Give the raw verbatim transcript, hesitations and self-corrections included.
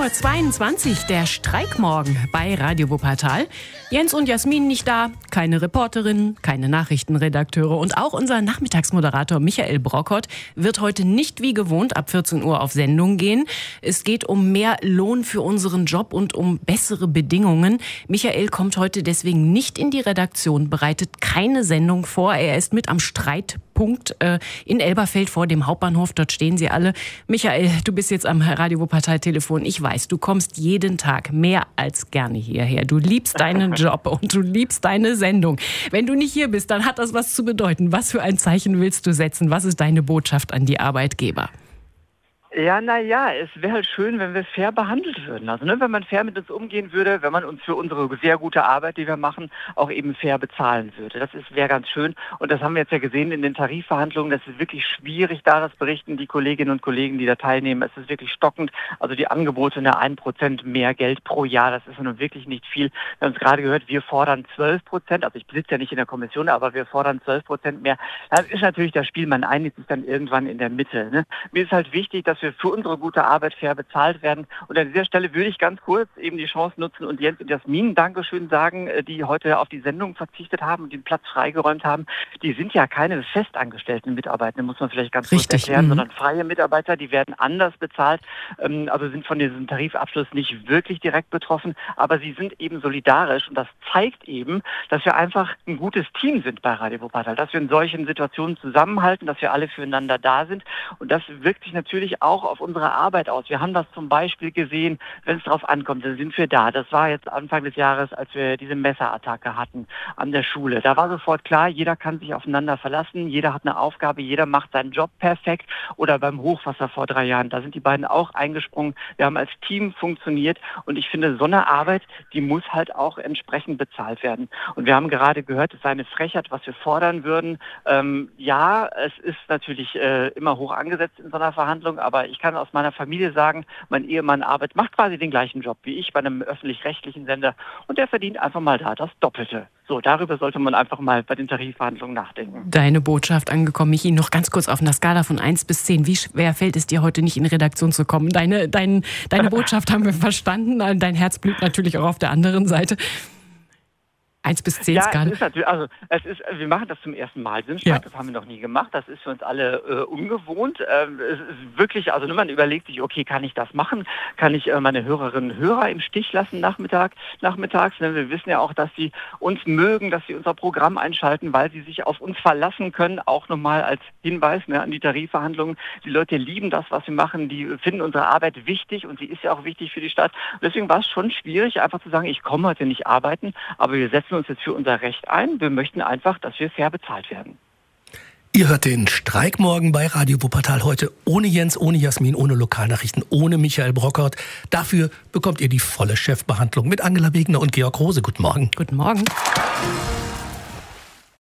Uhr zweiundzwanzig, der Streikmorgen bei Radio Wuppertal. Jens und Jasmin nicht da, keine Reporterinnen, keine Nachrichtenredakteure und auch unser Nachmittagsmoderator Michael Brockert wird heute nicht wie gewohnt ab vierzehn Uhr auf Sendung gehen. Es geht um mehr Lohn für unseren Job und um bessere Bedingungen. Michael kommt heute deswegen nicht in die Redaktion, bereitet keine Sendung vor. Er ist mit am Streitpunkt äh, in Elberfeld vor dem Hauptbahnhof. Dort stehen sie alle. Michael, du bist jetzt am Radio Wuppertal Telefon. Ich weiß, du kommst jeden Tag mehr als gerne hierher. Du liebst deinen Job und du liebst deine Sendung. Wenn du nicht hier bist, dann hat das was zu bedeuten. Was für ein Zeichen willst du setzen? Was ist deine Botschaft an die Arbeitgeber? Ja, naja, es wäre halt schön, wenn wir fair behandelt würden. Also ne, wenn man fair mit uns umgehen würde, wenn man uns für unsere sehr gute Arbeit, die wir machen, auch eben fair bezahlen würde. Das wäre ganz schön. Und das haben wir jetzt ja gesehen in den Tarifverhandlungen. Das ist wirklich schwierig, da das berichten die Kolleginnen und Kollegen, die da teilnehmen. Es ist wirklich stockend. Also die Angebote, eine ein Prozent mehr Geld pro Jahr, das ist nun wirklich nicht viel. Wir haben es gerade gehört, wir fordern zwölf Prozent. Also ich sitze ja nicht in der Kommission, aber wir fordern zwölf Prozent mehr. Das ist natürlich das Spiel. Man einigt sich dann irgendwann in der Mitte. Ne? Mir ist halt wichtig, dass wir für unsere gute Arbeit fair bezahlt werden. Und an dieser Stelle würde ich ganz kurz eben die Chance nutzen und Jens und Jasmin Dankeschön sagen, die heute auf die Sendung verzichtet haben und den Platz freigeräumt haben. Die sind ja keine festangestellten Mitarbeiter, muss man vielleicht ganz Richtig. kurz erklären, Mhm. sondern freie Mitarbeiter, die werden anders bezahlt, also sind von diesem Tarifabschluss nicht wirklich direkt betroffen, aber sie sind eben solidarisch und das zeigt eben, dass wir einfach ein gutes Team sind bei Radio Wuppertal, dass wir in solchen Situationen zusammenhalten, dass wir alle füreinander da sind und das wirkt sich natürlich auch auf unsere Arbeit aus. Wir haben das zum Beispiel gesehen, wenn es darauf ankommt, dann sind wir da. Das war jetzt Anfang des Jahres, als wir diese Messerattacke hatten an der Schule. Da war sofort klar, jeder kann sich aufeinander verlassen, jeder hat eine Aufgabe, jeder macht seinen Job perfekt. Oder beim Hochwasser vor drei Jahren, da sind die beiden auch eingesprungen. Wir haben als Team funktioniert und ich finde, so eine Arbeit, die muss halt auch entsprechend bezahlt werden. Und wir haben gerade gehört, es sei eine Frechheit, was wir fordern würden. Ähm, ja, es ist natürlich äh, immer hoch angesetzt in so einer Verhandlung, aber ich kann aus meiner Familie sagen, mein Ehemann arbeitet, macht quasi den gleichen Job wie ich bei einem öffentlich-rechtlichen Sender und der verdient einfach mal da das Doppelte. So, darüber sollte man einfach mal bei den Tarifverhandlungen nachdenken. Deine Botschaft angekommen, Michi, noch ganz kurz auf einer Skala von eins bis zehn. Wie schwer fällt es dir heute nicht in die Redaktion zu kommen? Deine, dein, deine Botschaft haben wir verstanden, dein Herz blüht natürlich auch auf der anderen Seite. eins bis zehn ja, Skala. Es ist natürlich, also es ist, wir machen das zum ersten Mal, Sinnstreik, ja. Das haben wir noch nie gemacht, das ist für uns alle äh, ungewohnt. Ähm, es ist wirklich, also man überlegt sich, okay, kann ich das machen? Kann ich äh, meine Hörerinnen und Hörer im Stich lassen Nachmittag, nachmittags? Ne? Wir wissen ja auch, dass sie uns mögen, dass sie unser Programm einschalten, weil sie sich auf uns verlassen können. Auch nochmal als Hinweis ne, an die Tarifverhandlungen. Die Leute lieben das, was wir machen, die finden unsere Arbeit wichtig und sie ist ja auch wichtig für die Stadt. Und deswegen war es schon schwierig, einfach zu sagen, ich komme heute nicht arbeiten, aber wir setzen uns jetzt für unser Recht ein. Wir möchten einfach, dass wir fair bezahlt werden. Ihr hört den Streikmorgen bei Radio Wuppertal heute ohne Jens, ohne Jasmin, ohne Lokalnachrichten, ohne Michael Brockert. Dafür bekommt ihr die volle Chefbehandlung mit Angela Wegner und Georg Rose. Guten Morgen. Guten Morgen.